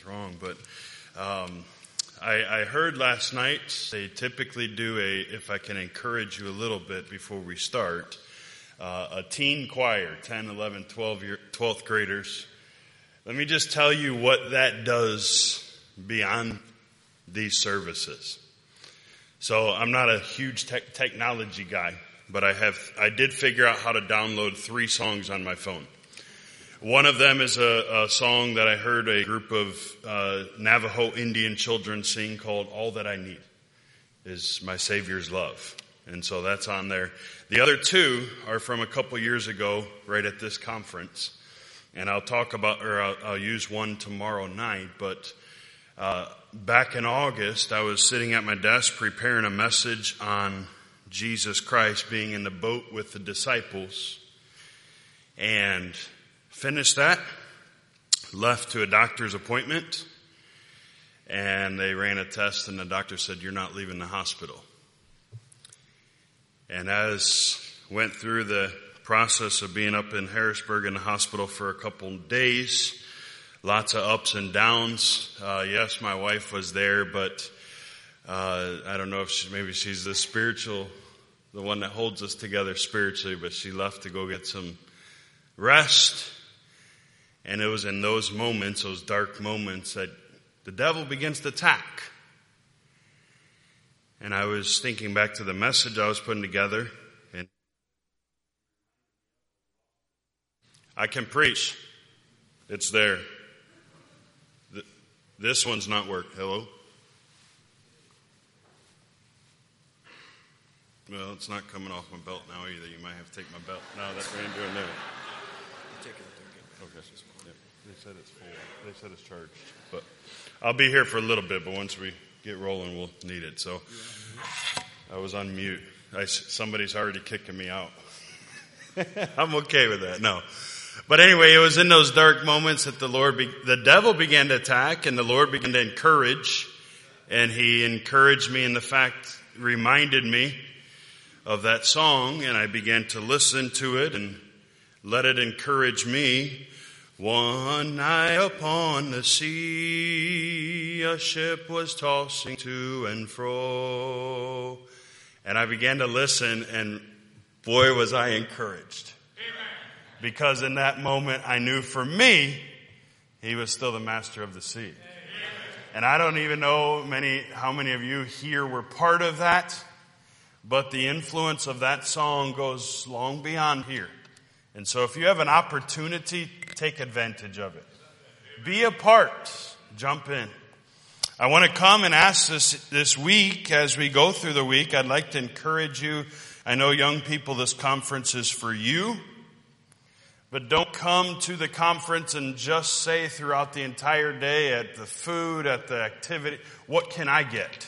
something's wrong. But I heard last night they typically do if I can encourage you a little bit before we start, a teen choir, 10, 11, 12th graders. Let me just tell you what that does beyond these services. So I'm not a huge technology guy, but I did figure out how to download 3 songs on my phone. One of them is a song that I heard a group of Navajo Indian children sing called All That I Need is My Savior's Love. And so that's on there. The other 2 are from a couple years ago, right at this conference. And I'll use one tomorrow night. But back in August, I was sitting at my desk preparing a message on Jesus Christ being in the boat with the disciples. And finished that, left to a doctor's appointment, and they ran a test, and the doctor said, "You're not leaving the hospital." And as went through the process of being up in Harrisburg in the hospital for a couple days, lots of ups and downs. Yes, my wife was there, but I don't know if maybe she's the one that holds us together spiritually, but she left to go get some rest. And it was in those moments, those dark moments, that the devil begins to attack. And I was thinking back to the message I was putting together, and I can preach. It's there. This one's not working. Hello? Well, it's not coming off my belt now either. You might have to take my belt. No, that's what I'm doing there. Okay. Yeah. They said it's full. They said it's charged. But I'll be here for a little bit, but once we get rolling, we'll need it. So I was on mute. Somebody's already kicking me out. I'm okay with that. No. But anyway, it was in those dark moments that the devil began to attack, and the Lord began to encourage. And He encouraged me in the fact, reminded me of that song, and I began to listen to it and let it encourage me. One night upon the sea, a ship was tossing to and fro. And I began to listen, and boy, was I encouraged. Amen. Because in that moment, I knew for me, He was still the master of the sea. Amen. And I don't even know how many of you here were part of that, but the influence of that song goes long beyond here. And so if you have an opportunity, take advantage of it. Be a part. Jump in. I want to come and ask this week, as we go through the week, I'd like to encourage you. I know young people, this conference is for you. But don't come to the conference and just say throughout the entire day, at the food, at the activity, what can I get?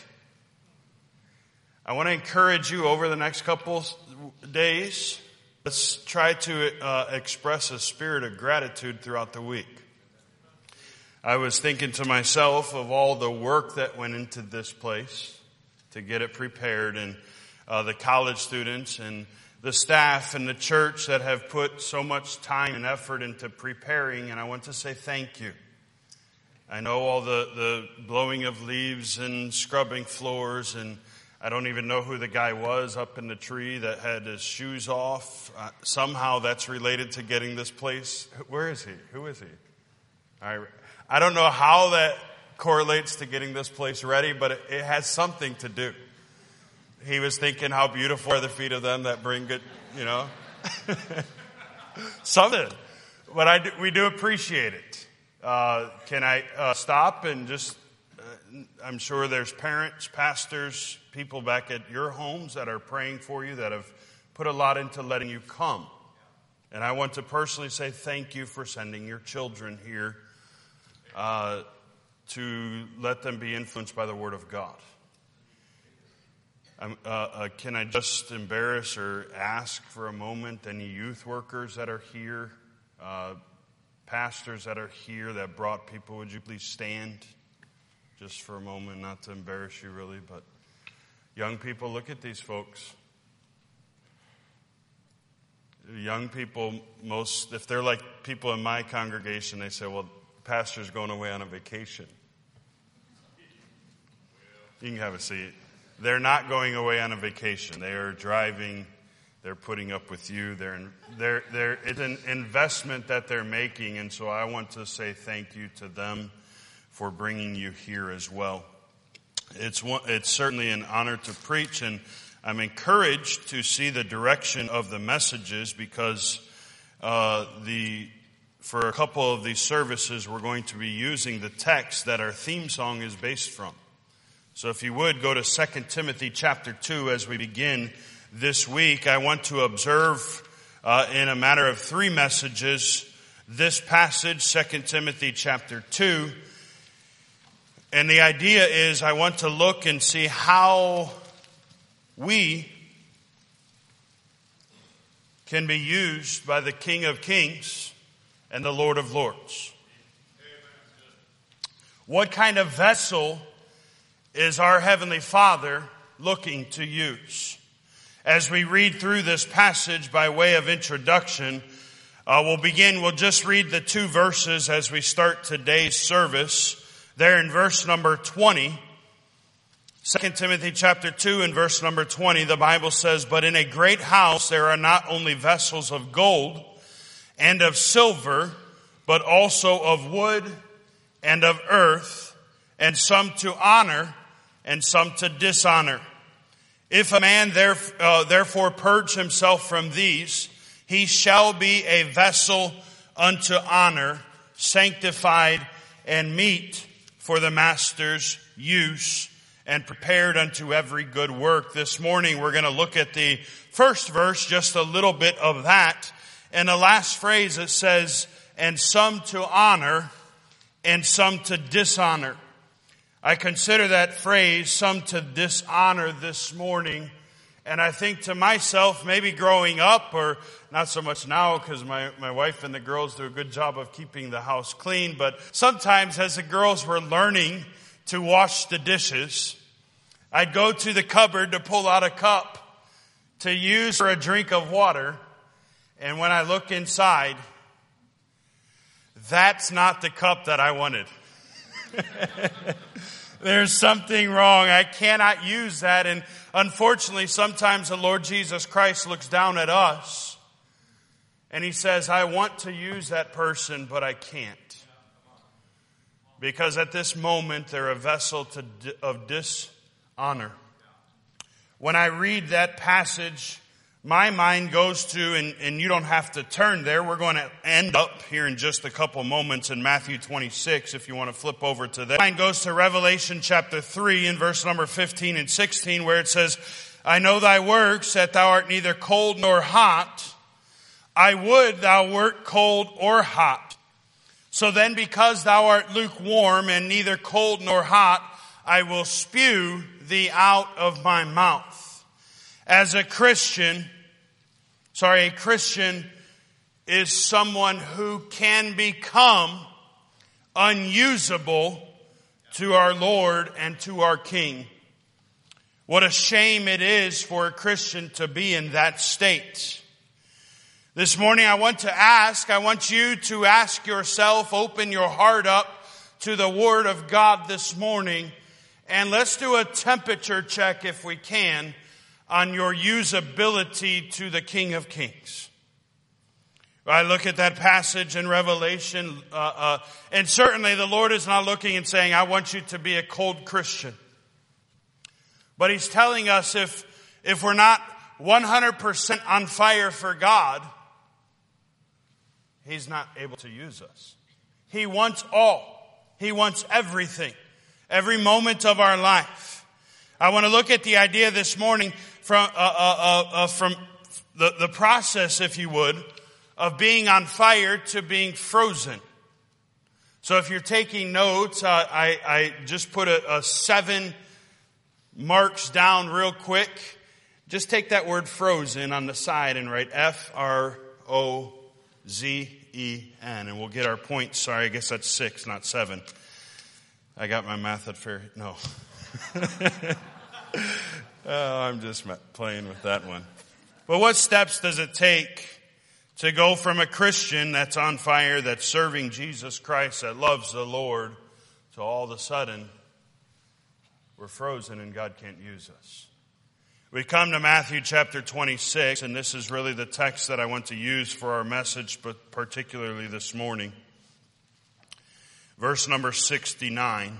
I want to encourage you over the next couple days. Let's try to express a spirit of gratitude throughout the week. I was thinking to myself of all the work that went into this place to get it prepared, and the college students and the staff and the church that have put so much time and effort into preparing, and I want to say thank you. I know all the blowing of leaves and scrubbing floors, and I don't even know who the guy was up in the tree that had his shoes off. Somehow that's related to getting this place. Where is he? Who is he? I don't know how that correlates to getting this place ready, but it has something to do. He was thinking, how beautiful are the feet of them that bring good, something. But we do appreciate it. Can I stop and just... I'm sure there's parents, pastors, people back at your homes that are praying for you, that have put a lot into letting you come. And I want to personally say thank you for sending your children here to let them be influenced by the Word of God. Can I just embarrass or ask for a moment any youth workers that are here, pastors that are here that brought people, would you please stand? Just for a moment, not to embarrass you really, but young people, look at these folks. Young people, if they're like people in my congregation, they say, well, pastor's going away on a vacation. You can have a seat. They're not going away on a vacation. They are driving. They're putting up with you. It's an investment that they're making, and so I want to say thank you to them for bringing you here as well. It's certainly an honor to preach, and I'm encouraged to see the direction of the messages because for a couple of these services, we're going to be using the text that our theme song is based from. So if you would, go to 2 Timothy chapter 2 as we begin this week. I want to observe in a matter of 3 messages this passage, 2 Timothy chapter 2. And the idea is I want to look and see how we can be used by the King of Kings and the Lord of Lords. What kind of vessel is our Heavenly Father looking to use? As we read through this passage by way of introduction, we'll just read the 2 verses as we start today's service. There in verse number 20, 2 Timothy chapter 2 and verse number 20, the Bible says, "But in a great house there are not only vessels of gold and of silver, but also of wood and of earth, and some to honor and some to dishonor. If a man therefore purge himself from these, he shall be a vessel unto honor, sanctified and meet for the master's use, and prepared unto every good work." This morning we're going to look at the first verse, just a little bit of that. And the last phrase, it says, "and some to honor and some to dishonor." I consider that phrase, "some to dishonor," this morning. And I think to myself, maybe growing up, or not so much now because my wife and the girls do a good job of keeping the house clean. But sometimes as the girls were learning to wash the dishes, I'd go to the cupboard to pull out a cup to use for a drink of water. And when I look inside, that's not the cup that I wanted. There's something wrong. I cannot use that. And unfortunately, sometimes the Lord Jesus Christ looks down at us and He says, "I want to use that person, but I can't. Because at this moment, they're a vessel of dishonor." When I read that passage, my mind goes to, and you don't have to turn there, we're going to end up here in just a couple moments in Matthew 26, if you want to flip over to that. My mind goes to Revelation chapter 3 in verse number 15 and 16, where it says, "I know thy works, that thou art neither cold nor hot. I would thou wert cold or hot. So then, because thou art lukewarm and neither cold nor hot, I will spew thee out of my mouth." As a Christian is someone who can become unusable to our Lord and to our King. What a shame it is for a Christian to be in that state. This morning I want you to ask yourself, open your heart up to the Word of God this morning, and let's do a temperature check if we can on your usability to the King of Kings. I look at that passage in Revelation, and certainly the Lord is not looking and saying, "I want you to be a cold Christian." But He's telling us if we're not 100% on fire for God, He's not able to use us. He wants all. He wants everything. Every moment of our life. I want to look at the idea this morning from the process, if you would, of being on fire to being frozen. So if you're taking notes, I just put a 7 marks down real quick. Just take that word frozen on the side and write F-R-O-Z-E-N. And we'll get our points. Sorry, I guess that's 6, not 7. I got my math at fair. No. Oh, I'm just playing with that one. But what steps does it take To go from a Christian that's on fire, that's serving Jesus Christ, that loves the Lord, to all of a sudden, we're frozen and God can't use us. We come to Matthew chapter 26, and this is really the text that I want to use for our message, but particularly this morning. Verse number 69.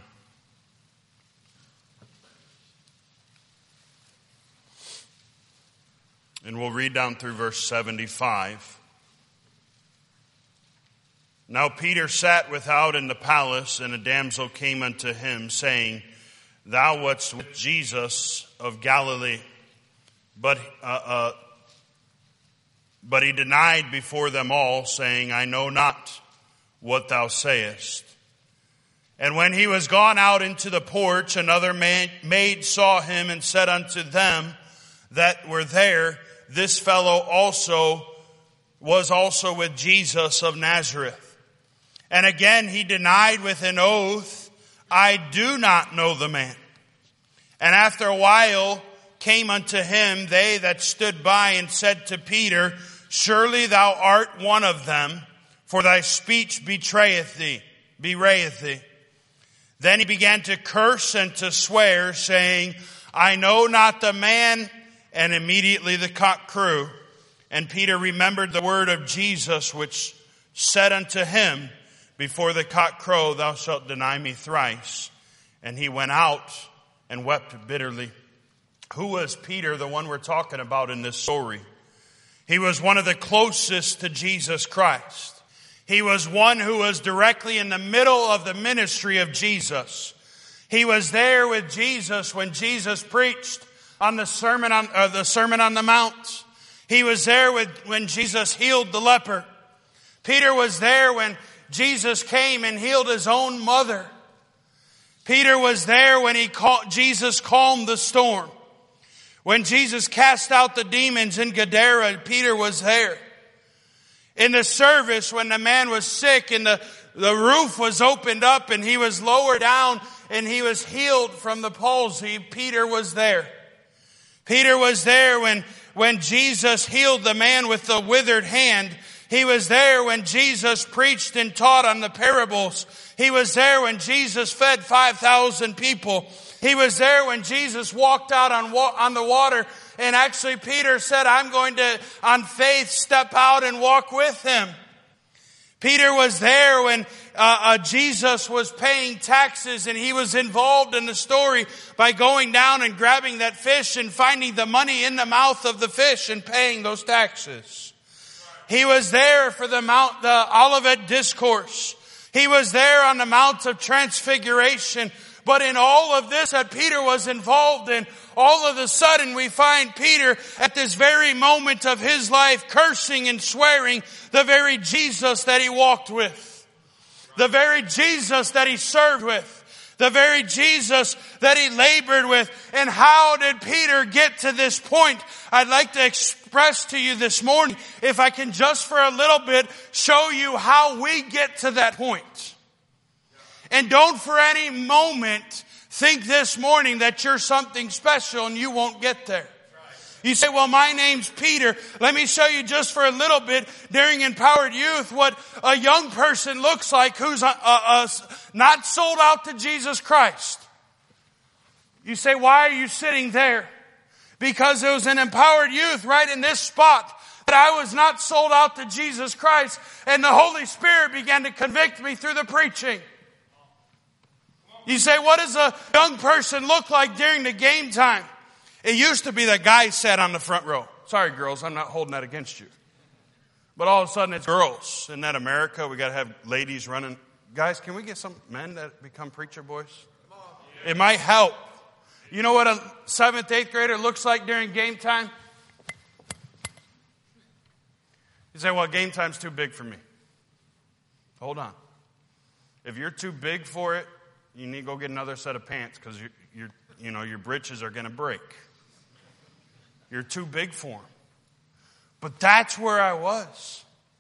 And we'll read down through verse 75. Now Peter sat without in the palace, and a damsel came unto him, saying, Thou wast with Jesus of Galilee. But he denied before them all, saying, I know not what thou sayest. And when he was gone out into the porch, another maid saw him, and said unto them that were there, This fellow was also with Jesus of Nazareth. And again he denied with an oath, I do not know the man. And after a while came unto him they that stood by, and said to Peter, Surely thou art one of them, for thy speech bewrayeth thee. Then he began to curse and to swear, saying, I know not the man. And immediately the cock crew. And Peter remembered the word of Jesus, which said unto him, Before the cock crow, thou shalt deny me thrice. And he went out and wept bitterly. Who was Peter, the one we're talking about in this story? He was one of the closest to Jesus Christ. He was one who was directly in the middle of the ministry of Jesus. He was there with Jesus when Jesus preached on the Sermon on the Mount. He was there when Jesus healed the leper. Peter was there when Jesus came and healed his own mother. Peter was there when Jesus calmed the storm. When Jesus cast out the demons in Gadara, Peter was there. In the service, when the man was sick and the roof was opened up and he was lowered down and he was healed from the palsy, Peter was there. Peter was there when Jesus healed the man with the withered hand. He was there when Jesus preached and taught on the parables. He was there when Jesus fed 5,000 people. He was there when Jesus walked out on the water. And actually Peter said, I'm going to, on faith, step out and walk with him. Peter was there when Jesus was paying taxes, and he was involved in the story by going down and grabbing that fish and finding the money in the mouth of the fish and paying those taxes. He was there for the Olivet Discourse. He was there on the Mount of Transfiguration. But in all of this that Peter was involved in, all of a sudden we find Peter at this very moment of his life cursing and swearing the very Jesus that he walked with, the very Jesus that he served with, the very Jesus that he labored with. And how did Peter get to this point? I'd like to express to you this morning, if I can just for a little bit show you how we get to that point. And don't for any moment think this morning that you're something special and you won't get there. You say, well, my name's Peter. Let me show you just for a little bit during Empowered Youth what a young person looks like who's not sold out to Jesus Christ. You say, why are you sitting there? Because it was an Empowered Youth right in this spot that I was not sold out to Jesus Christ, and the Holy Spirit began to convict me through the preaching. You say, what does a young person look like during the game time? It used to be that guys sat on the front row. Sorry, girls, I'm not holding that against you. But all of a sudden it's girls. Isn't that America? We got to have ladies running. Guys, can we get some men that become preacher boys? It might help. You know what a 7th, 8th grader looks like during game time? You say, well, game time's too big for me. Hold on. If you're too big for it, you need to go get another set of pants, because your britches are going to break. You're too big for them. But that's where I was.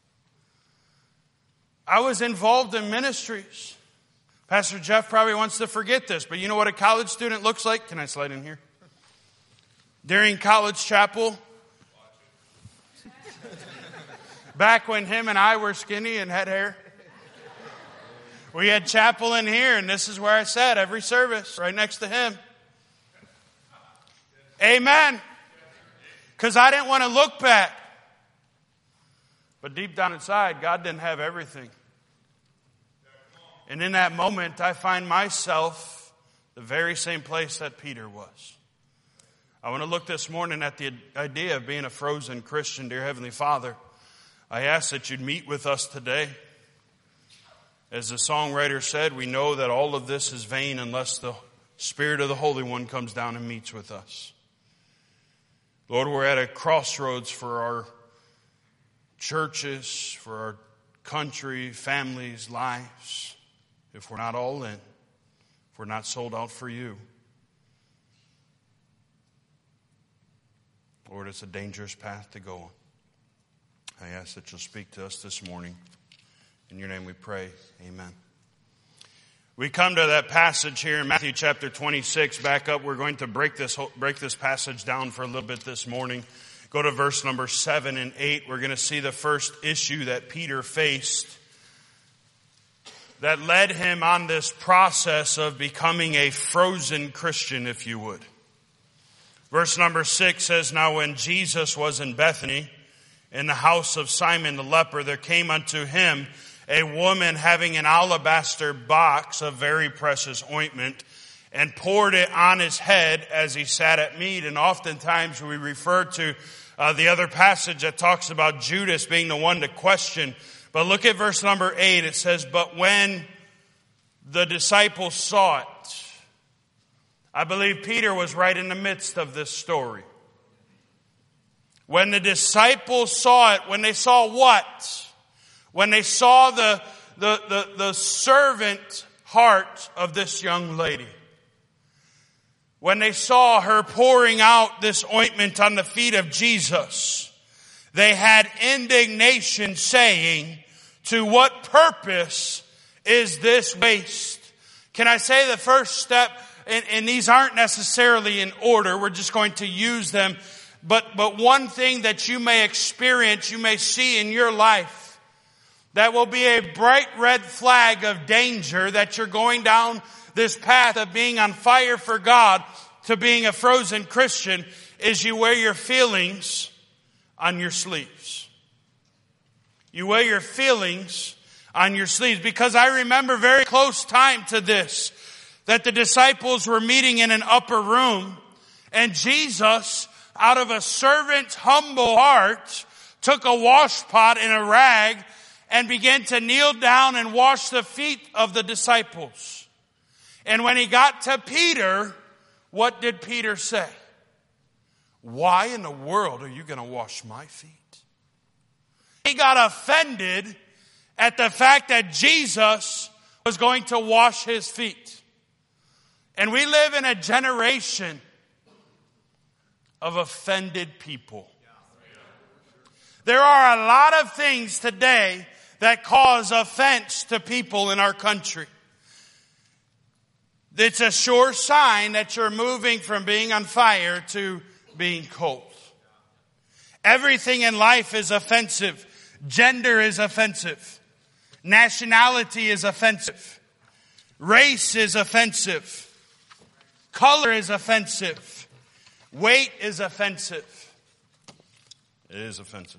I was involved in ministries. Pastor Jeff probably wants to forget this, but you know what a college student looks like? Can I slide in here? During college chapel. Back when him and I were skinny and had hair. We had chapel in here, and this is where I sat every service, right next to him. Amen. Because I didn't want to look back. But deep down inside, God didn't have everything. And in that moment, I find myself the very same place that Peter was. I want to look this morning at the idea of being a frozen Christian. Dear Heavenly Father, I ask that you'd meet with us today. As the songwriter said, we know that all of this is vain unless the Spirit of the Holy One comes down and meets with us. Lord, we're at a crossroads for our churches, for our country, families, lives. If we're not all in, if we're not sold out for you. Lord, it's a dangerous path to go on. I ask that you'll speak to us this morning. In your name we pray. Amen. We come to that passage here in Matthew chapter 26. Back up. We're going to break this passage down for a little bit this morning. Go to verse number 7 and 8. We're going to see the first issue that Peter faced that led him on this process of becoming a frozen Christian, if you would. Verse number 6 says, Now when Jesus was in Bethany, in the house of Simon the leper, there came unto him a woman having an alabaster box of very precious ointment, and poured it on his head as he sat at meat. And oftentimes we refer to the other passage that talks about Judas being the one to question. But look at verse number 8. It says, But when the disciples saw it, I believe Peter was right in the midst of this story. When the disciples saw it, when they saw what? When they saw the servant heart of this young lady. When they saw her pouring out this ointment on the feet of Jesus, they had indignation, saying, To what purpose is this waste? Can I say the first step, and these aren't necessarily in order, we're just going to use them, but one thing that you may experience, you may see in your life, that will be a bright red flag of danger that you're going down this path of being on fire for God to being a frozen Christian, is you wear your feelings on your sleeves. You wear your feelings on your sleeves. Because I remember very close time to this, that the disciples were meeting in an upper room, and Jesus, out of a servant's humble heart, took a washpot and a rag and began to kneel down and wash the feet of the disciples. And when he got to Peter, what did Peter say? Why in the world are you going to wash my feet? He got offended at the fact that Jesus was going to wash his feet. And we live in a generation of offended people. There are a lot of things today that cause offense to people in our country. It's a sure sign that you're moving from being on fire to being cold. Everything in life is offensive. Gender is offensive. Nationality is offensive. Race is offensive. Color is offensive. Weight is offensive. It is offensive.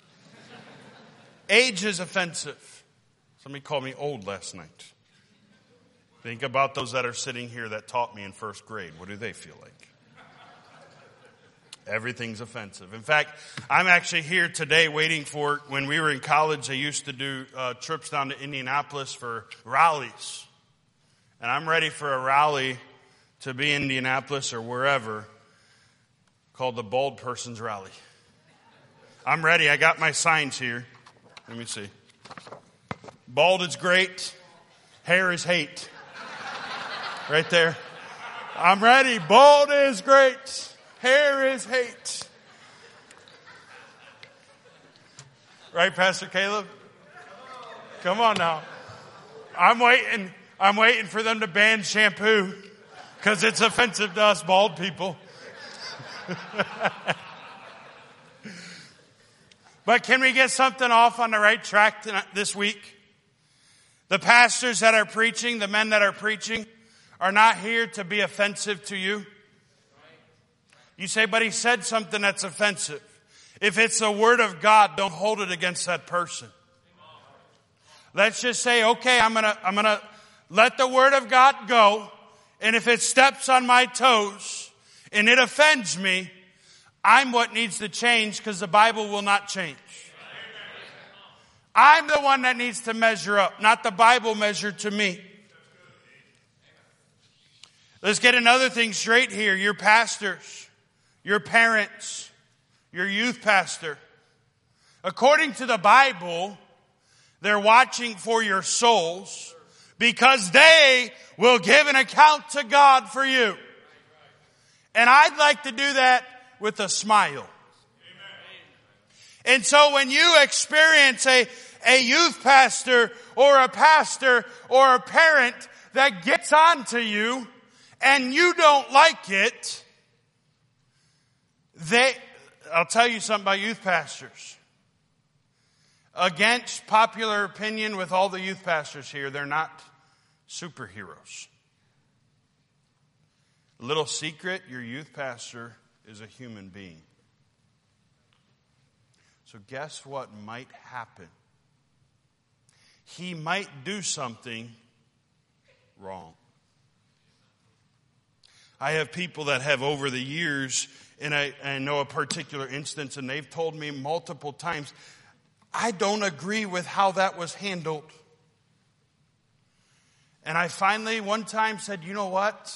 Age is offensive. Somebody called me old last night. Think about those that are sitting here that taught me in first grade. What do they feel like? Everything's offensive. In fact, I'm actually here today waiting for, when we were in college, I used to do trips down to Indianapolis for rallies. And I'm ready for a rally to be in Indianapolis or wherever called the Bald Person's Rally. I'm ready. I got my signs here. Let me see. Bald is great. Hair is hate. Right there. I'm ready. Bald is great. Hair is hate. Right, Pastor Caleb? Come on now. I'm waiting for them to ban shampoo because it's offensive to us bald people. But can we get something off on the right track this week? The pastors that are preaching, the men that are preaching, are not here to be offensive to you. You say, but he said something that's offensive. If it's the word of God, don't hold it against that person. Let's just say, okay, I'm gonna let the word of God go. And if it steps on my toes and it offends me, I'm what needs to change, because the Bible will not change. I'm the one that needs to measure up, not the Bible measure to me. Let's get another thing straight here. Your pastors, your parents, your youth pastor, according to the Bible, they're watching for your souls because they will give an account to God for you. And I'd like to do that with a smile. And so when you experience a youth pastor or a pastor or a parent that gets on to you and you don't like it, I'll tell you something about youth pastors. Against popular opinion with all the youth pastors here, they're not superheroes. Little secret, your youth pastor is a human being. So guess what might happen? He might do something wrong. I have people that have over the years, and I know a particular instance, and they've told me multiple times, I don't agree with how that was handled. And I finally one time said, you know what?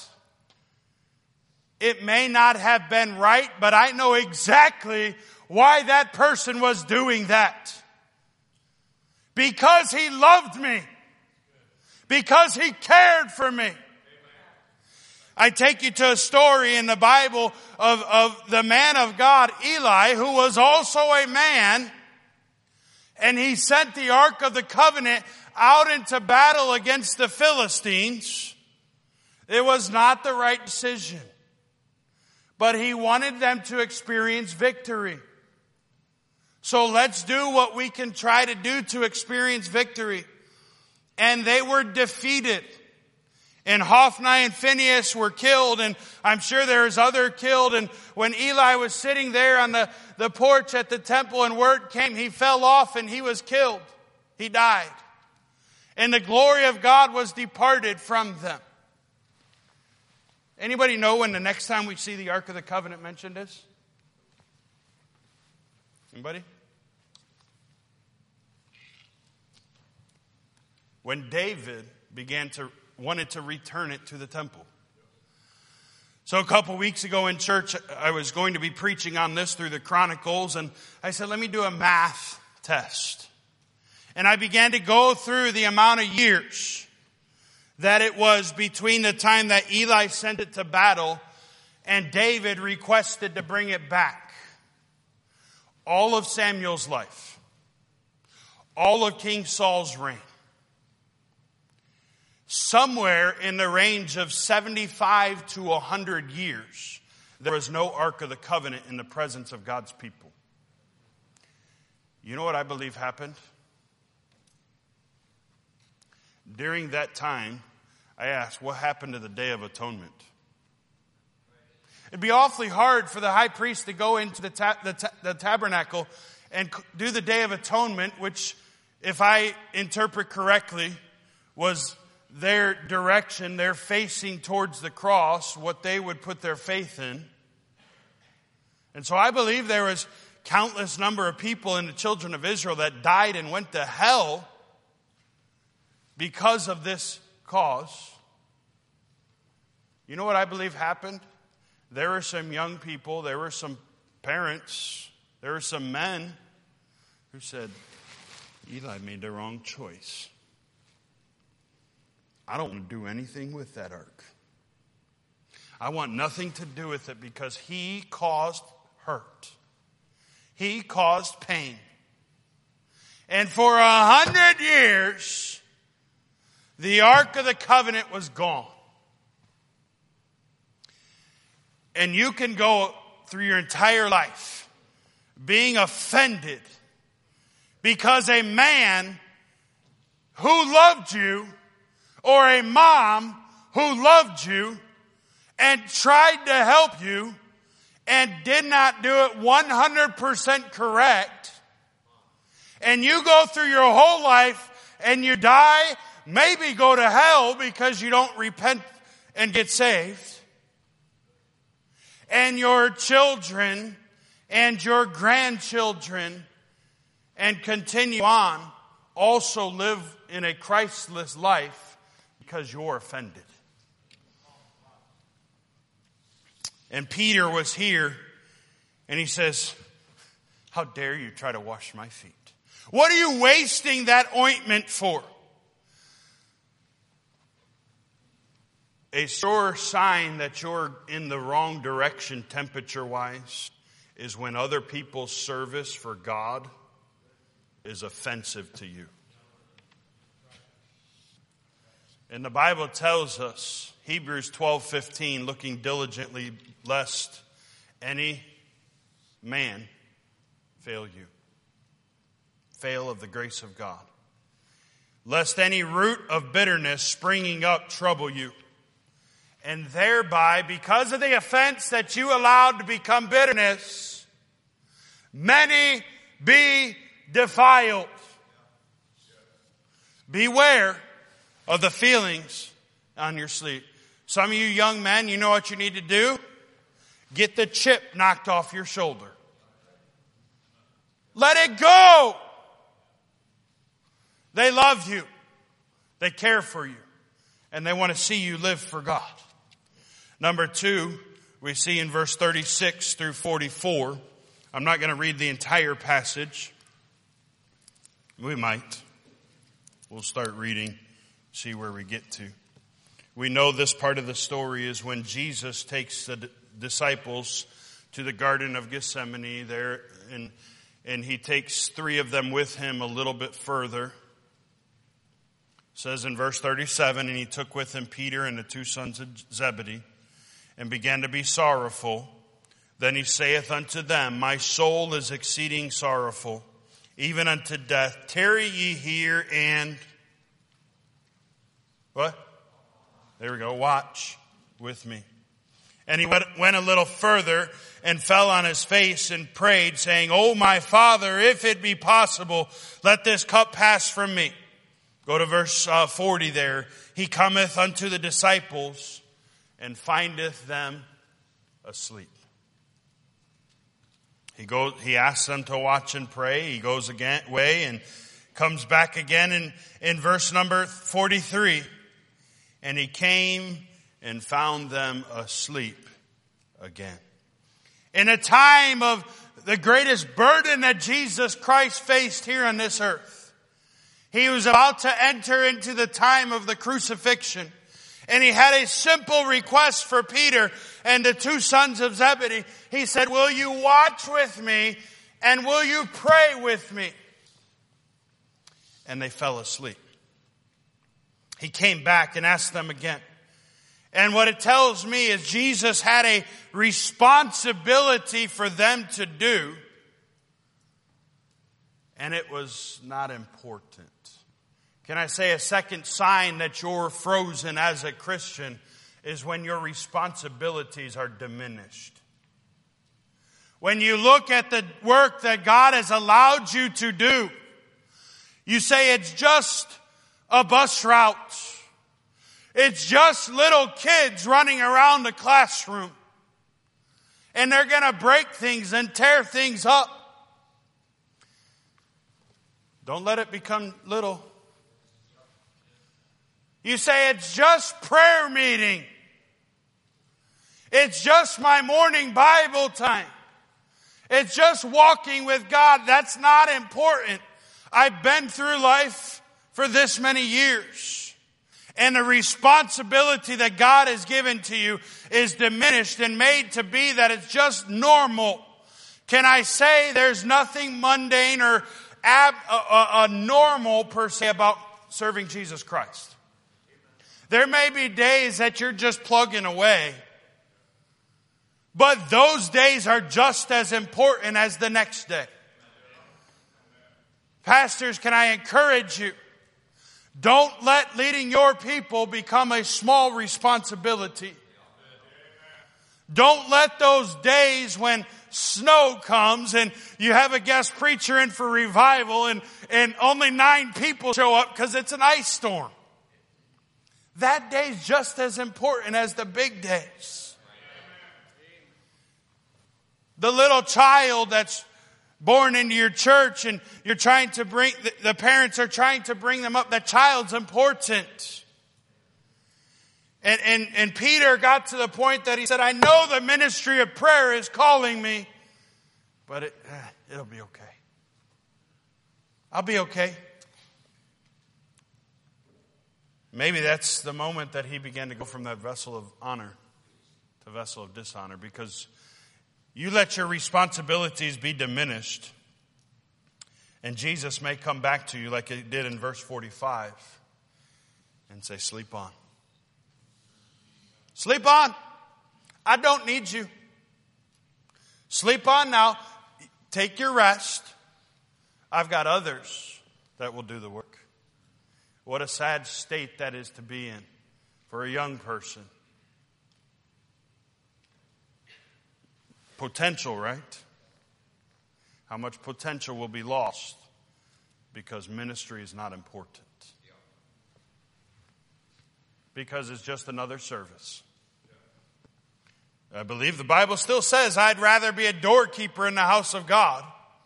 It may not have been right, but I know exactly why that person was doing that. Because he loved me. Because he cared for me. I take you to a story in the Bible of the man of God, Eli, who was also a man. And he sent the Ark of the Covenant out into battle against the Philistines. It was not the right decision. But he wanted them to experience victory. So let's do what we can try to do to experience victory. And they were defeated. And Hophni and Phinehas were killed, and I'm sure there's other killed. And when Eli was sitting there on the porch at the temple and word came, he fell off and he was killed. He died. And the glory of God was departed from them. Anybody know when the next time we see the Ark of the Covenant mentioned is? Anybody? When David wanted to return it to the temple. So a couple weeks ago in church, I was going to be preaching on this through the Chronicles, and I said, let me do a math test. And I began to go through the amount of years that it was between the time that Eli sent it to battle and David requested to bring it back. All of Samuel's life. All of King Saul's reign. Somewhere in the range of 75 to 100 years, there was no Ark of the Covenant in the presence of God's people. You know what I believe happened? During that time, I asked, what happened to the Day of Atonement? It'd be awfully hard for the high priest to go into the tabernacle and do the Day of Atonement, which, if I interpret correctly, was their direction. They're facing towards the cross, what they would put their faith in. And so I believe there was countless number of people in the children of Israel that died and went to hell because of this cause. You know what I believe happened? There were some young people, there were some parents, there were some men who said, Eli made the wrong choice. I don't want to do anything with that ark. I want nothing to do with it because he caused hurt. He caused pain. And for 100 years, the Ark of the Covenant was gone. And you can go through your entire life being offended because a man who loved you or a mom who loved you and tried to help you and did not do it 100% correct, and you go through your whole life and you die, maybe go to hell because you don't repent and get saved, and your children and your grandchildren and continue on also live in a Christless life because you're offended. And Peter was here, and he says, how dare you try to wash my feet? What are you wasting that ointment for? A sure sign that you're in the wrong direction temperature-wise is when other people's service for God is offensive to you. And the Bible tells us, Hebrews 12:15, looking diligently lest any man fail you. Fail of the grace of God. Lest any root of bitterness springing up trouble you. And thereby, because of the offense that you allowed to become bitterness, many be defiled. Beware of the feelings on your sleeve. Some of you young men, you know what you need to do? Get the chip knocked off your shoulder. Let it go. They love you. They care for you. And they want to see you live for God. Number 2, we see in verse 36 through 44. I'm not going to read the entire passage. We might. We'll start reading, see where we get to. We know this part of the story is when Jesus takes the disciples to the Garden of Gethsemane there, and he takes 3 of them with him a little bit further. It says in verse 37, and he took with him Peter and the 2 sons of Zebedee, and began to be sorrowful. Then he saith unto them, my soul is exceeding sorrowful, even unto death. Tarry ye here and... what? There we go. Watch with me. And he went a little further and fell on his face and prayed, saying, O my Father, if it be possible, let this cup pass from me. Go to verse 40 there. He cometh unto the disciples and findeth them asleep. He asks them to watch and pray. He goes away and comes back again in verse number 43. And he came and found them asleep again. In a time of the greatest burden that Jesus Christ faced here on this earth, he was about to enter into the time of the crucifixion. And he had a simple request for Peter and the 2 sons of Zebedee. He said, will you watch with me and will you pray with me? And they fell asleep. He came back and asked them again. And what it tells me is Jesus had a responsibility for them to do. And it was not important. Can I say a second sign that you're frozen as a Christian is when your responsibilities are diminished. When you look at the work that God has allowed you to do, you say it's just a bus route. It's just little kids running around the classroom. And they're going to break things and tear things up. Don't let it become little. You say it's just prayer meeting. It's just my morning Bible time. It's just walking with God. That's not important. I've been through life for this many years. And the responsibility that God has given to you is diminished and made to be that it's just normal. Can I say there's nothing mundane or normal per se about serving Jesus Christ? There may be days that you're just plugging away. But those days are just as important as the next day. Pastors, can I encourage you? Don't let leading your people become a small responsibility. Don't let those days when snow comes and you have a guest preacher in for revival and only 9 people show up because it's an ice storm. That day's just as important as the big days. The little child that's born into your church and you're trying to bring, the parents are trying to bring them up. That child's important. And Peter got to the point that he said, I know the ministry of prayer is calling me, but it'll be okay. I'll be okay. Maybe that's the moment that he began to go from that vessel of honor to vessel of dishonor, because you let your responsibilities be diminished, and Jesus may come back to you like he did in verse 45 and say, sleep on. Sleep on. I don't need you. Sleep on now. Take your rest. I've got others that will do the work. What a sad state that is to be in for a young person. Potential, right? How much potential will be lost because ministry is not important. Because it's just another service. I believe the Bible still says I'd rather be a doorkeeper in the house of God.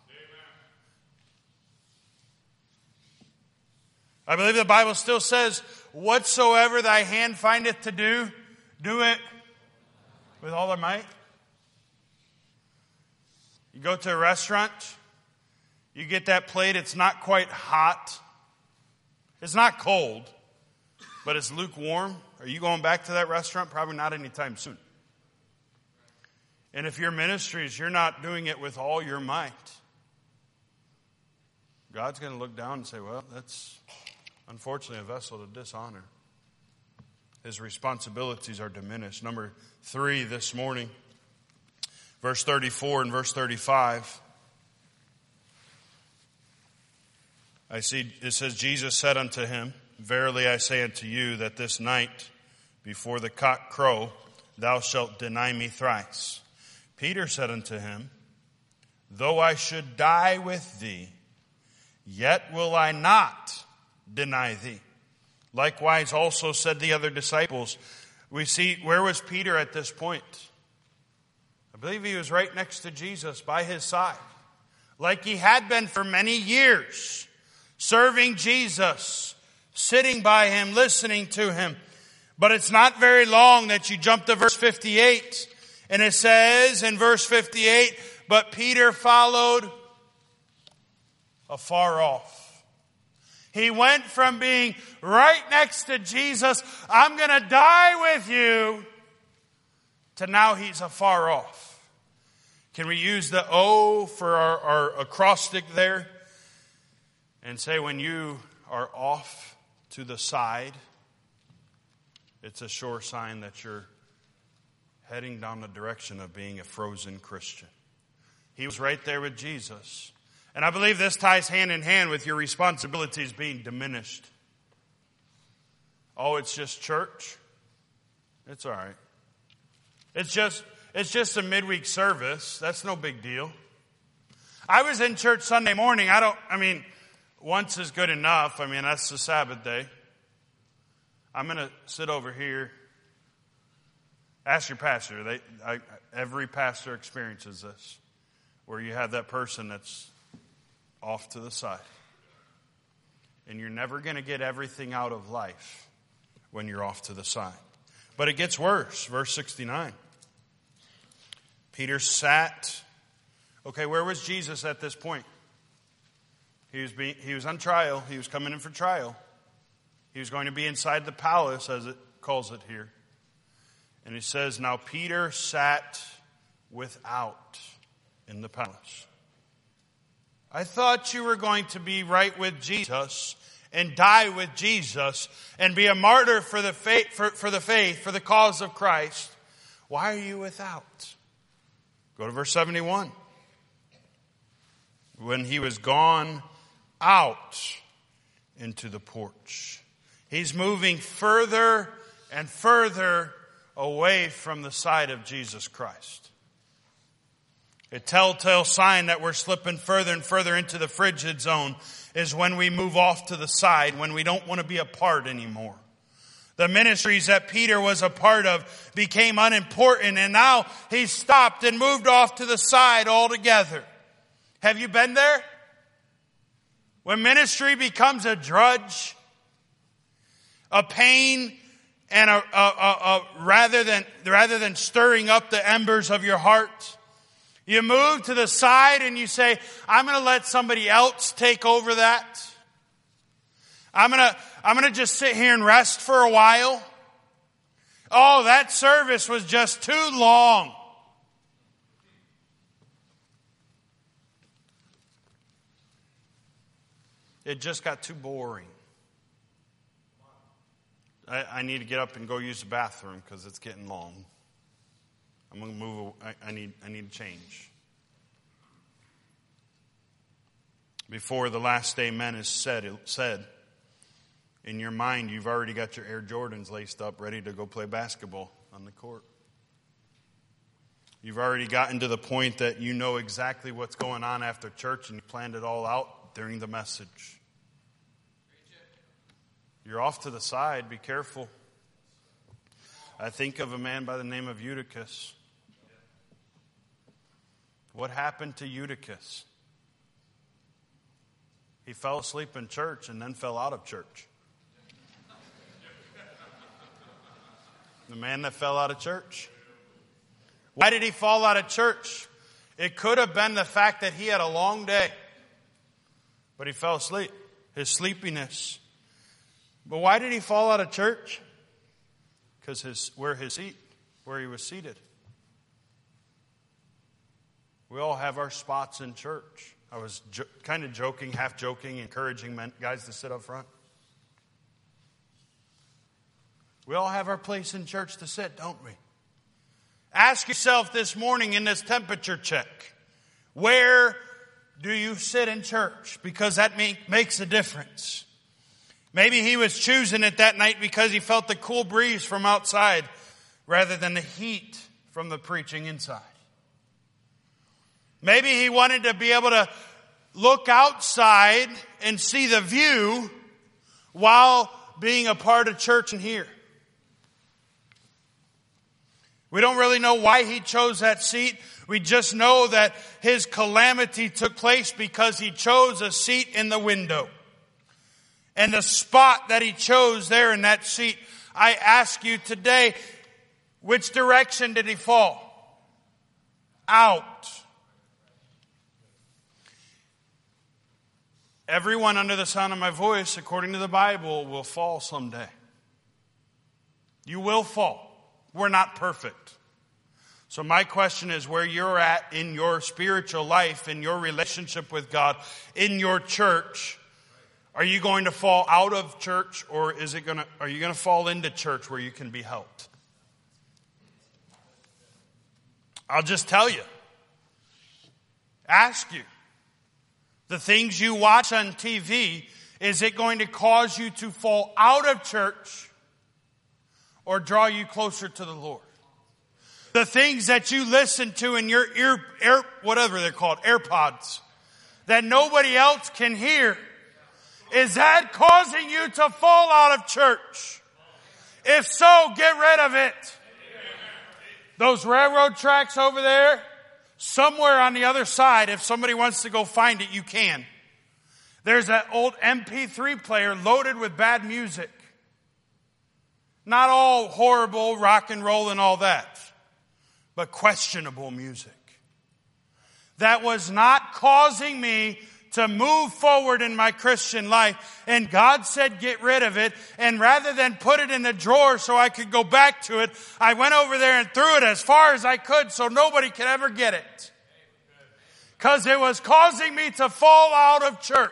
I believe the Bible still says, whatsoever thy hand findeth to do, do it with all thy might. You go to a restaurant, you get that plate, it's not quite hot. It's not cold, but it's lukewarm. Are you going back to that restaurant? Probably not anytime soon. And if your ministries, you're not doing it with all your might, God's going to look down and say, well, that's unfortunately a vessel to dishonor. His responsibilities are diminished. Number 3 this morning, verse 34 and verse 35. I see it says, Jesus said unto him, verily I say unto you that this night before the cock crow, thou shalt deny me thrice. Peter said unto him, though I should die with thee, yet will I not deny thee. Likewise also said the other disciples. We see, where was Peter at this point? I believe he was right next to Jesus by his side. Like he had been for many years. Serving Jesus. Sitting by him, listening to him. But it's not very long that you jump to verse 58. And it says in verse 58, but Peter followed afar off. He went from being right next to Jesus, I'm going to die with you, to now he's afar off. Can we use the O for our acrostic there? And say when you are off to the side, it's a sure sign that you're heading down the direction of being a frozen Christian. He was right there with Jesus. And I believe this ties hand in hand with your responsibilities being diminished. Oh, it's just church? It's all right. It's just a midweek service. That's no big deal. I was in church Sunday morning. Once is good enough. That's the Sabbath day. I'm going to sit over here. Ask your pastor. Every pastor experiences this, where you have that person that's off to the side. And you're never going to get everything out of life when you're off to the side. But it gets worse. Verse 69. Peter sat. Okay, where was Jesus at this point? He was on trial. He was coming in for trial. He was going to be inside the palace, as it calls it here. And he says, now Peter sat without in the palace. I thought you were going to be right with Jesus and die with Jesus and be a martyr for the faith, for the cause of Christ. Why are you without? Go to verse 71. When he was gone out into the porch. He's moving further and further away from the side of Jesus Christ. A telltale sign that we're slipping further and further into the frigid zone is when we move off to the side, when we don't want to be a part anymore. The ministries that Peter was a part of became unimportant, and now he's stopped and moved off to the side altogether. Have you been there? When ministry becomes a drudge, a pain, and rather than stirring up the embers of your heart, you move to the side and you say, I'm going to let somebody else take over that. I'm going to just sit here and rest for a while. Oh, that service was just too long. It just got too boring. I need to get up and go use the bathroom because it's getting long. I'm going to move. I need to change. Before the last amen is said, in your mind, you've already got your Air Jordans laced up, ready to go play basketball on the court. You've already gotten to the point that you know exactly what's going on after church, and you planned it all out during the message. You're off to the side. Be careful. I think of a man by the name of Eutychus. What happened to Eutychus? He fell asleep in church and then fell out of church. The man that fell out of church. Why did he fall out of church? It could have been the fact that he had a long day, but he fell asleep. His sleepiness. But why did he fall out of church? Because where he was seated. We all have our spots in church. I was kind of joking, half joking, encouraging guys to sit up front. We all have our place in church to sit, don't we? Ask yourself this morning in this temperature check, where do you sit in church? Because that makes a difference. Maybe he was choosing it that night because he felt the cool breeze from outside rather than the heat from the preaching inside. Maybe he wanted to be able to look outside and see the view while being a part of church in here. We don't really know why he chose that seat. We just know that his calamity took place because he chose a seat in the window. And the spot that he chose there in that seat, I ask you today, which direction did he fall? Out. Everyone under the sound of my voice, according to the Bible, will fall someday. You will fall. We're not perfect. So my question is where you're at in your spiritual life, in your relationship with God, in your church. Are you going to fall out of church, or are you going to fall into church where you can be helped? I'll just tell you. Ask you. The things you watch on TV, is it going to cause you to fall out of church or draw you closer to the Lord? The things that you listen to in your whatever they're called, AirPods, that nobody else can hear, is that causing you to fall out of church? If so, get rid of it. Those railroad tracks over there, somewhere on the other side, if somebody wants to go find it, you can. There's that old MP3 player loaded with bad music. Not all horrible rock and roll and all that, but questionable music. That was not causing me to move forward in my Christian life. And God said, get rid of it. And rather than put it in the drawer so I could go back to it, I went over there and threw it as far as I could so nobody could ever get it. Because it was causing me to fall out of church.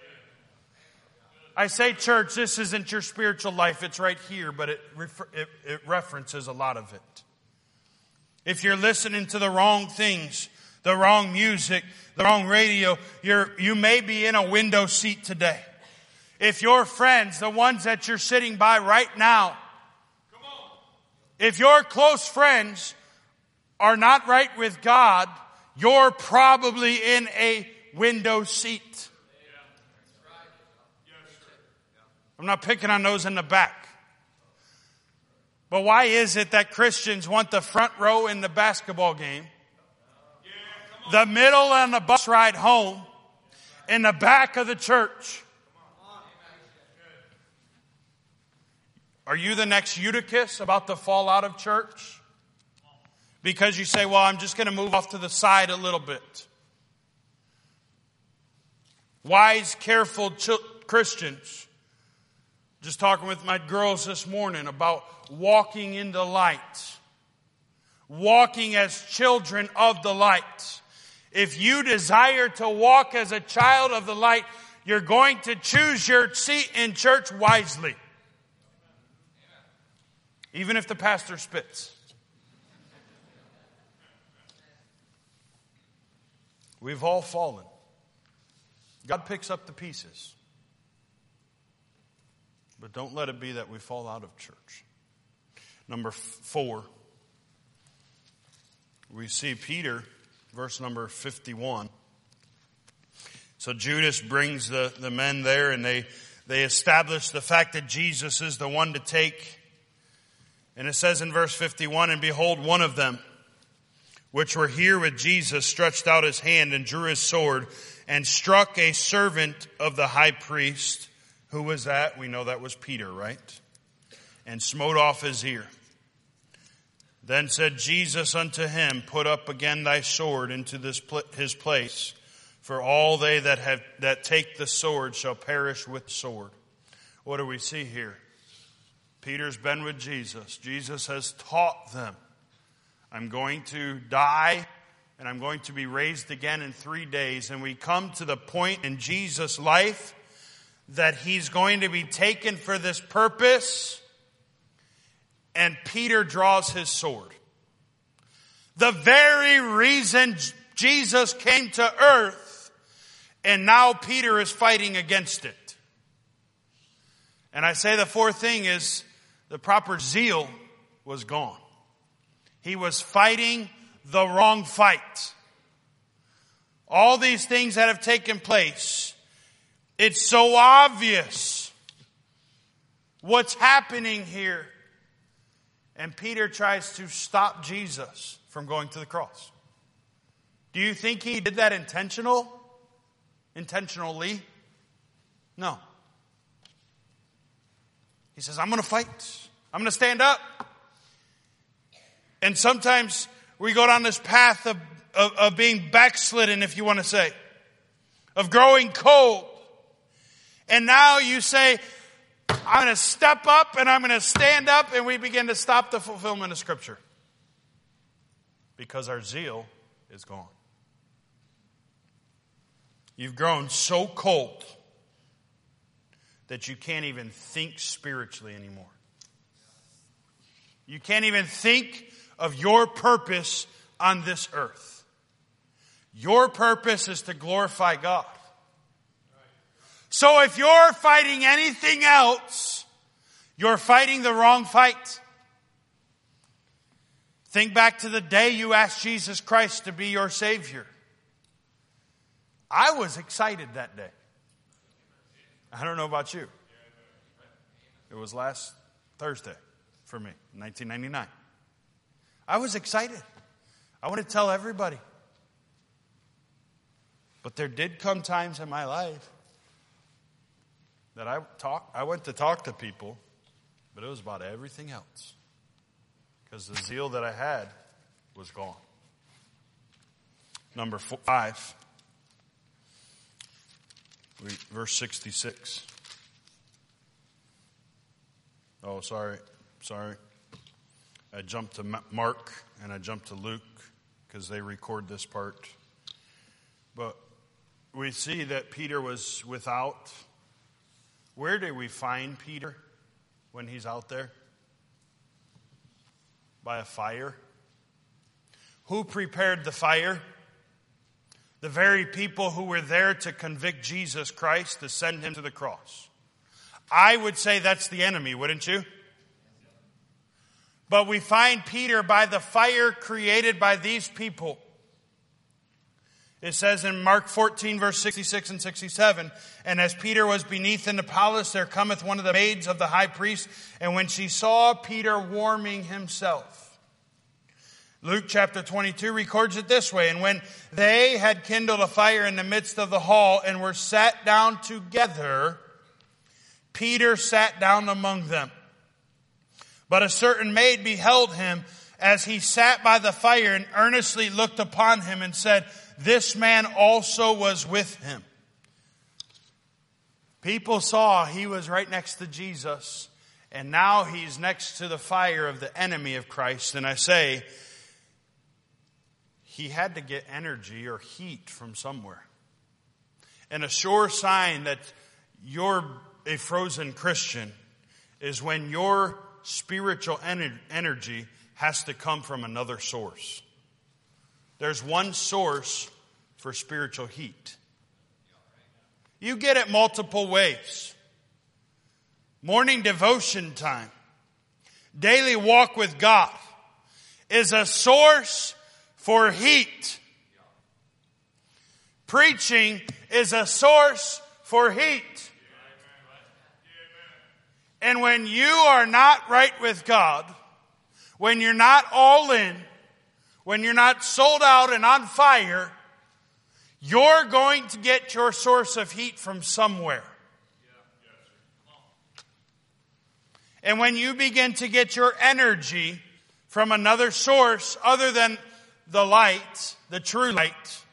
I say church, this isn't your spiritual life. It's right here, but it references a lot of it. If you're listening to the wrong things, the wrong music, the wrong radio. You may be in a window seat today. If your friends, the ones that you're sitting by right now, if your close friends are not right with God, you're probably in a window seat. I'm not picking on those in the back. But why is it that Christians want the front row in the basketball game, the middle on the bus ride home, in the back of the church? Are you the next Eutychus about to fall out of church? Because you say, well, I'm just going to move off to the side a little bit. Wise, careful Christians. Just talking with my girls this morning about walking in the light. Walking as children of the light. If you desire to walk as a child of the light, you're going to choose your seat in church wisely. Even if the pastor spits. We've all fallen. God picks up the pieces. But don't let it be that we fall out of church. Number 4. We see Peter, verse number 51. So Judas brings the men there, and they establish the fact that Jesus is the one to take. And it says in verse 51, and behold, one of them, which were here with Jesus, stretched out his hand and drew his sword and struck a servant of the high priest. Who was that? We know that was Peter, right? And smote off his ear. Then said Jesus unto him, put up again thy sword into his place, for all they that take the sword shall perish with sword. What do we see here? Peter's been with Jesus. Jesus has taught them, I'm going to die and I'm going to be raised again in 3 days. And we come to the point in Jesus' life that he's going to be taken for this purpose. And Peter draws his sword. The very reason Jesus came to earth, and now Peter is fighting against it. And I say the fourth thing is the proper zeal was gone. He was fighting the wrong fight. All these things that have taken place, it's so obvious what's happening here. And Peter tries to stop Jesus from going to the cross. Do you think he did that intentionally? No. He says, I'm going to fight. I'm going to stand up. And sometimes we go down this path of being backslidden, if you want to say, of growing cold. And now you say, I'm going to step up and I'm going to stand up, and we begin to stop the fulfillment of Scripture. Because our zeal is gone. You've grown so cold that you can't even think spiritually anymore. You can't even think of your purpose on this earth. Your purpose is to glorify God. So if you're fighting anything else, you're fighting the wrong fight. Think back to the day you asked Jesus Christ to be your Savior. I was excited that day. I don't know about you. It was last Thursday for me, 1999. I was excited. I want to tell everybody. But there did come times in my life that I went to talk to people, but it was about everything else. Because the zeal that I had was gone. Number 5. Verse 66. Oh, sorry. I jumped to Mark and I jumped to Luke because they record this part. But we see that Peter was without. Where do we find Peter when he's out there? By a fire. Who prepared the fire? The very people who were there to convict Jesus Christ, to send him to the cross. I would say that's the enemy, wouldn't you? But we find Peter by the fire created by these people. It says in Mark 14, verse 66 and 67, and as Peter was beneath in the palace, there cometh one of the maids of the high priest, and when she saw Peter warming himself. Luke chapter 22 records it this way, and when they had kindled a fire in the midst of the hall and were sat down together, Peter sat down among them. But a certain maid beheld him as he sat by the fire and earnestly looked upon him and said, this man also was with him. People saw he was right next to Jesus, and now he's next to the fire of the enemy of Christ. And I say, he had to get energy or heat from somewhere. And a sure sign that you're a frozen Christian is when your spiritual energy has to come from another source. There's one source for spiritual heat. You get it multiple ways. Morning devotion time, daily walk with God is a source for heat. Preaching is a source for heat. And when you are not right with God, when you're not all in, when you're not sold out and on fire, you're going to get your source of heat from somewhere. And when you begin to get your energy from another source other than the light, the true light,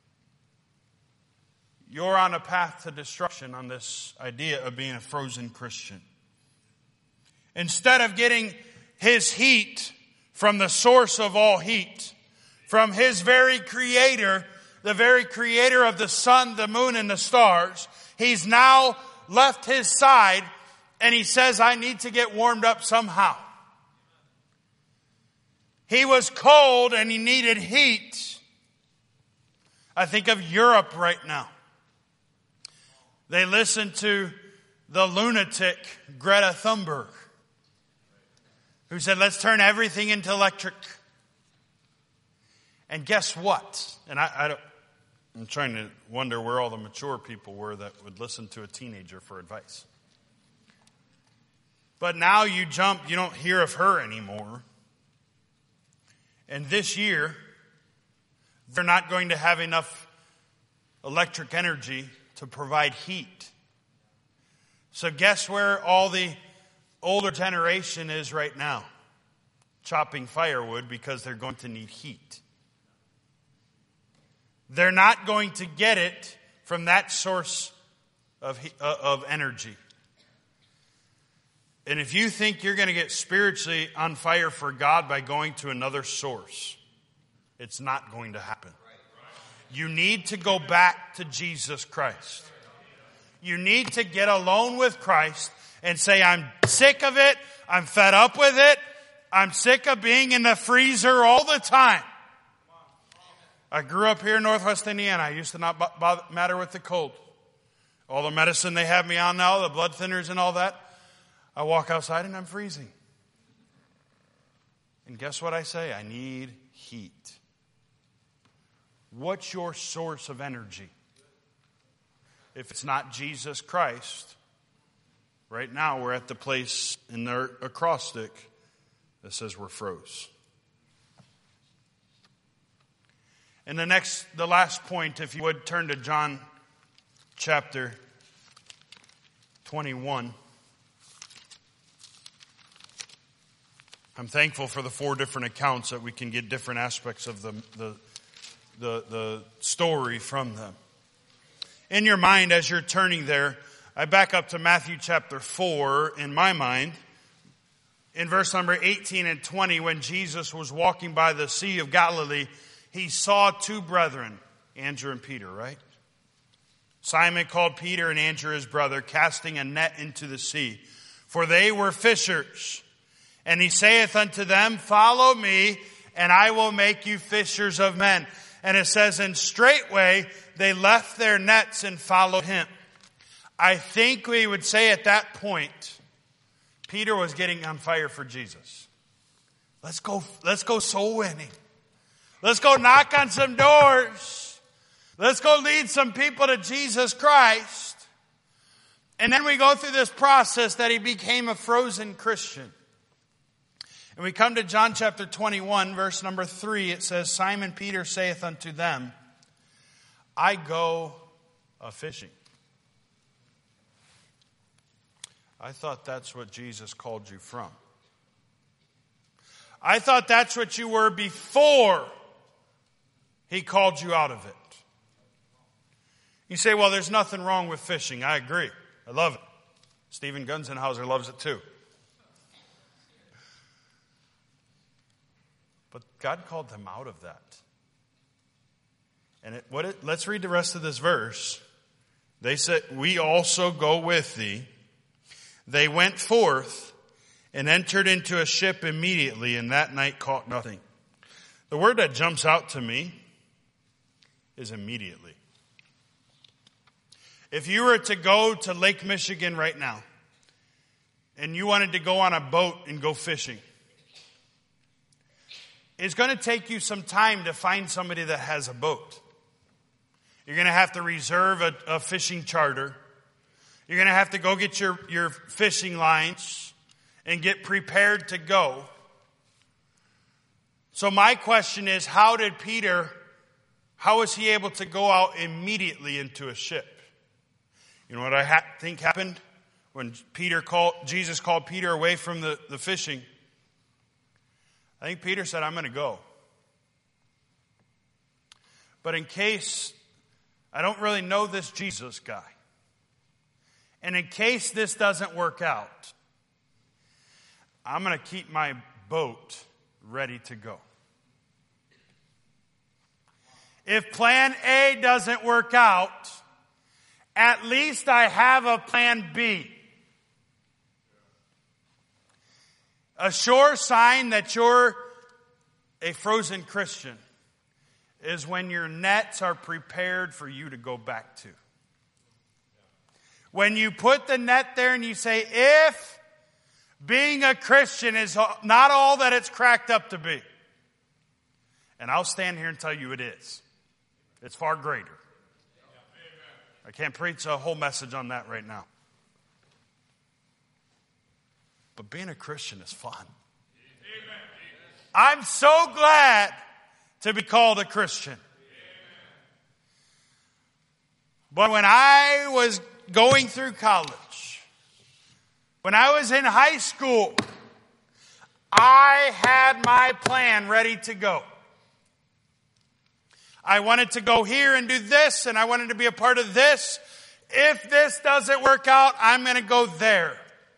you're on a path to destruction on this idea of being a frozen Christian. Instead of getting his heat from the source of all heat, from his very creator, the very creator of the sun, the moon, and the stars, he's now left his side and he says, I need to get warmed up somehow. He was cold and he needed heat. I think of Europe right now. They listen to the lunatic Greta Thunberg, who said, let's turn everything into electric. And guess what? And I'm trying to wonder where all the mature people were that would listen to a teenager for advice. But now you don't hear of her anymore. And this year, they're not going to have enough electric energy to provide heat. So guess where all the older generation is right now? Chopping firewood because they're going to need heat. They're not going to get it from that source of energy. And if you think you're going to get spiritually on fire for God by going to another source, it's not going to happen. You need to go back to Jesus Christ. You need to get alone with Christ and say, I'm sick of it. I'm fed up with it. I'm sick of being in the freezer all the time. I grew up here in Northwest Indiana. I used to not matter with the cold. All the medicine they have me on now, the blood thinners and all that. I walk outside and I'm freezing. And guess what I say? I need heat. What's your source of energy? If it's not Jesus Christ, right now we're at the place in the acrostic that says we're froze. And the last point, if you would turn to John chapter 21. I'm thankful for the 4 different accounts that we can get different aspects of the story from them. In your mind, as you're turning there, I back up to Matthew chapter 4 in my mind. In verse number 18 and 20, when Jesus was walking by the Sea of Galilee, he saw 2 brethren, Andrew and Peter, right? Simon called Peter and Andrew his brother, casting a net into the sea, for they were fishers. And he saith unto them, follow me, and I will make you fishers of men. And it says, and straightway they left their nets and followed him. I think we would say at that point, Peter was getting on fire for Jesus. Let's go soul winning. Let's go knock on some doors. Let's go lead some people to Jesus Christ. And then we go through this process that he became a frozen Christian. And we come to John chapter 21, verse number 3. It says, Simon Peter saith unto them, I go a-fishing. I thought that's what Jesus called you from. I thought that's what you were before he called you out of it. You say, well, there's nothing wrong with fishing. I agree. I love it. Stephen Gunzenhauser loves it too. But God called them out of that. And let's read the rest of this verse. They said, we also go with thee. They went forth and entered into a ship immediately, and that night caught nothing. The word that jumps out to me is immediately. If you were to go to Lake Michigan right now, and you wanted to go on a boat and go fishing, it's going to take you some time to find somebody that has a boat. You're going to have to reserve a fishing charter. You're going to have to go get your fishing lines and get prepared to go. So my question is, how was he able to go out immediately into a ship? You know what I think happened when Jesus called Peter away from the fishing? I think Peter said, I'm going to go. But in case I don't really know this Jesus guy, and in case this doesn't work out, I'm going to keep my boat ready to go. If plan A doesn't work out, at least I have a plan B. A sure sign that you're a frozen Christian is when your nets are prepared for you to go back to. When you put the net there and you say, if being a Christian is not all that it's cracked up to be. And I'll stand here and tell you it is. It's far greater. I can't preach a whole message on that right now. But being a Christian is fun. I'm so glad to be called a Christian. But when I was going through college, when I was in high school, I had my plan ready to go. I wanted to go here and do this, and I wanted to be a part of this. If this doesn't work out, I'm going to go there.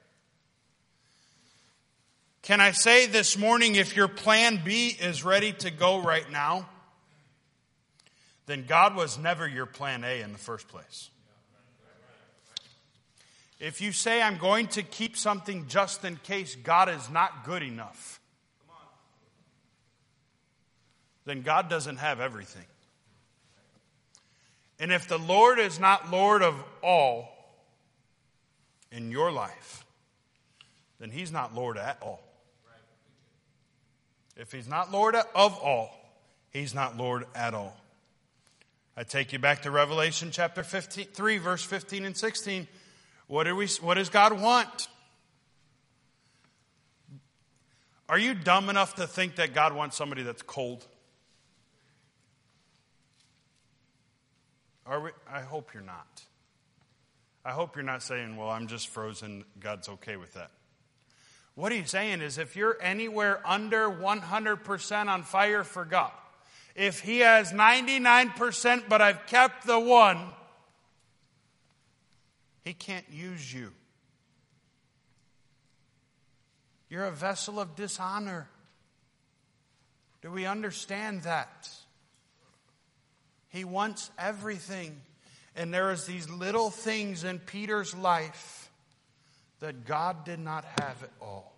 Can I say this morning, if your plan B is ready to go right now, then God was never your plan A in the first place. If you say, I'm going to keep something just in case God is not good enough, then God doesn't have everything. And if the Lord is not Lord of all in your life, then He's not Lord at all. If He's not Lord of all, He's not Lord at all. I take you back to Revelation chapter 3, verse 15 and 16. What does God want? Are you dumb enough to think that God wants somebody that's cold? I hope you're not. I hope you're not saying, well, I'm just frozen. God's okay with that. What he's saying is if you're anywhere under 100% on fire for God, if he has 99% but I've kept the one, he can't use you. You're a vessel of dishonor. Do we understand that? He wants everything. And there is these little things in Peter's life that God did not have it all.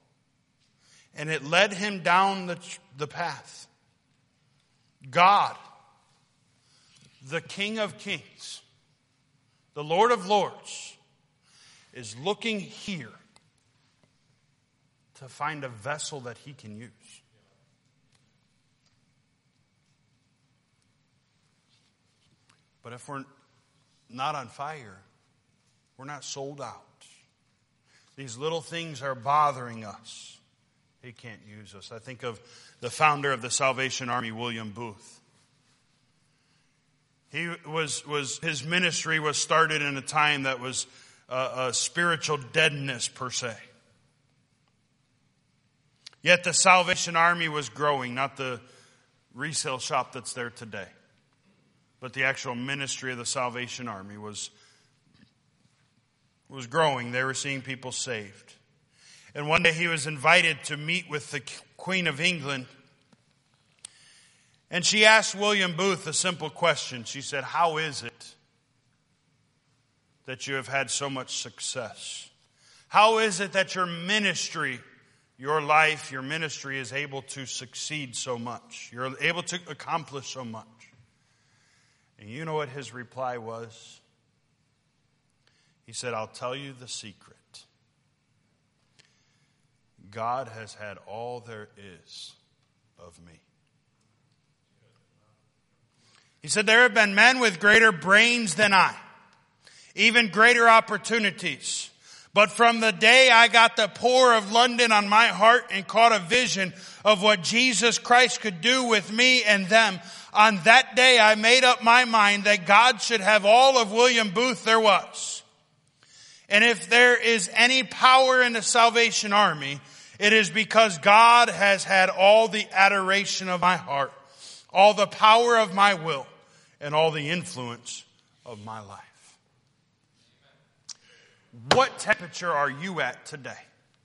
And it led him down the path. God the King of Kings, the Lord of Lords, is looking here to find a vessel that he can use. But if we're not on fire, we're not sold out. These little things are bothering us. He can't use us. I think of the founder of the Salvation Army, William Booth. His ministry was started in a time that was a spiritual deadness per se. Yet the Salvation Army was growing, not the resale shop that's there today. But the actual ministry of the Salvation Army was growing. They were seeing people saved. And one day he was invited to meet with the Queen of England. And she asked William Booth a simple question. She said, "How is it that you have had so much success? How is it that your ministry, your life, your ministry is able to succeed so much? You're able to accomplish so much?" And you know what his reply was? He said, "I'll tell you the secret. God has had all there is of me." He said, "There have been men with greater brains than I, even greater opportunities. But from the day I got the poor of London on my heart and caught a vision of what Jesus Christ could do with me and them, on that day I made up my mind that God should have all of William Booth there was. And if there is any power in the Salvation Army, it is because God has had all the adoration of my heart, all the power of my will, and all the influence of my life." What temperature are you at today?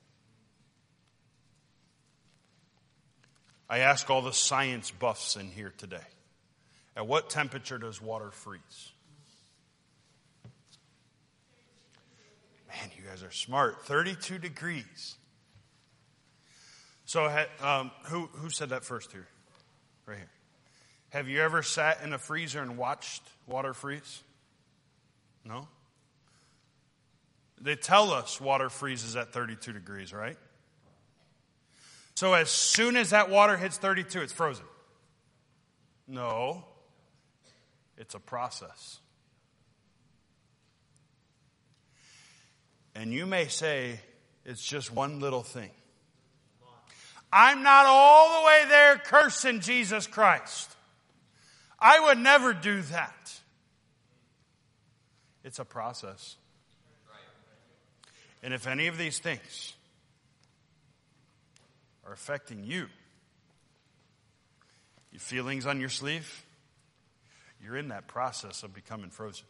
I ask all the science buffs in here today. At what temperature does water freeze? Man, you guys are smart. 32 degrees. So who said that first here? Right here. Have you ever sat in a freezer and watched water freeze? No? They tell us water freezes at 32 degrees, right? So as soon as that water hits 32, it's frozen. No. It's a process. And you may say, it's just one little thing. I'm not all the way there cursing Jesus Christ. I would never do that. It's a process. And if any of these things are affecting you, your feelings on your sleeve, you're in that process of becoming frozen.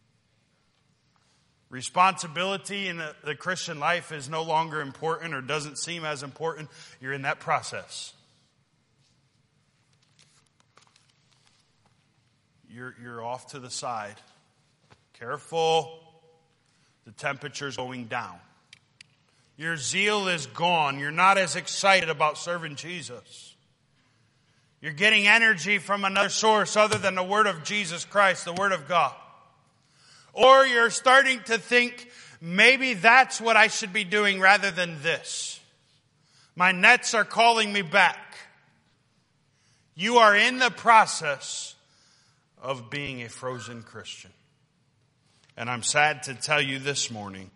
Responsibility in the Christian life is no longer important or doesn't seem as important. You're in that process. You're off to the side. Careful. The temperature's going down. Your zeal is gone. You're not as excited about serving Jesus. You're getting energy from another source other than the Word of Jesus Christ, the Word of God. Or you're starting to think, maybe that's what I should be doing rather than this. My nets are calling me back. You are in the process of being a frozen Christian. And I'm sad to tell you this morning,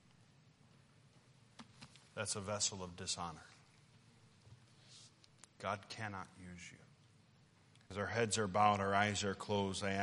that's a vessel of dishonor. God cannot use you. As our heads are bowed, our eyes are closed, I